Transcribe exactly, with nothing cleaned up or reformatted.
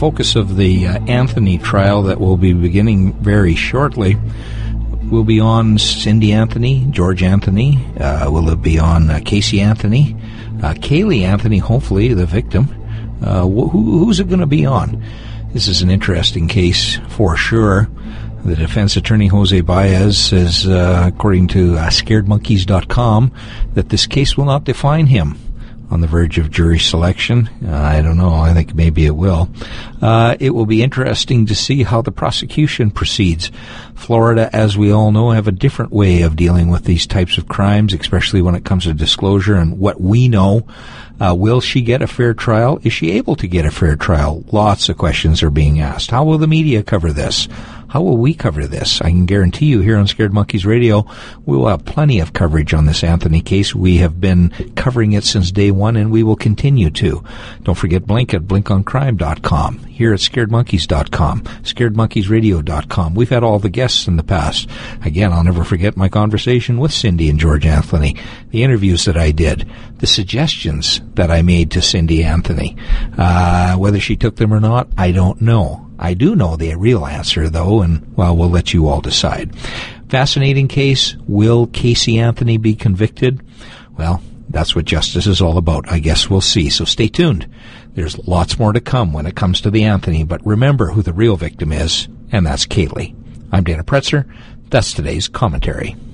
focus of the uh, Anthony trial that will be beginning very shortly will be on Cindy Anthony, George Anthony. Uh, will it be on uh, Casey Anthony, uh, Kaylee Anthony, hopefully the victim? Uh, wh- who, who's it going to be on? This is an interesting case for sure. The defense attorney, Jose Baez, says, uh, according to uh, scared monkeys dot com, that this case will not define him. On the verge of jury selection. Uh, I don't know. I think maybe it will. Uh, it will be interesting to see how the prosecution proceeds. Florida, as we all know, have a different way of dealing with these types of crimes, especially when it comes to disclosure and what we know. Uh, will she get a fair trial? Is she able to get a fair trial? Lots of questions are being asked. How will the media cover this? How will we cover this? I can guarantee you here on Scared Monkeys Radio, we will have plenty of coverage on this Anthony case. We have been covering it since day one, and we will continue to. Don't forget Blink at blink on crime dot com, here at scared monkeys dot com, scared monkeys radio dot com. We've had all the guests in the past. Again, I'll never forget my conversation with Cindy and George Anthony, the interviews that I did, the suggestions that I made to Cindy Anthony. Uh, whether she took them or not, I don't know. I do know the real answer, though, and, well, we'll let you all decide. Fascinating case. Will Casey Anthony be convicted? Well, that's what justice is all about. I guess we'll see. So stay tuned. There's lots more to come when it comes to the Anthony, but remember who the real victim is, and that's Kaylee. I'm Dana Pretzer. That's today's commentary.